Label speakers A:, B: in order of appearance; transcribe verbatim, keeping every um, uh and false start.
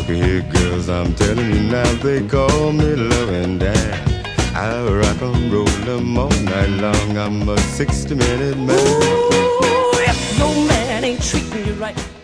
A: Here, girls, I'm telling you now, they call me loving dad. I rock 'em, roll 'em all night long. I'm a sixty minute man.
B: Ooh, if no man ain't treating you right.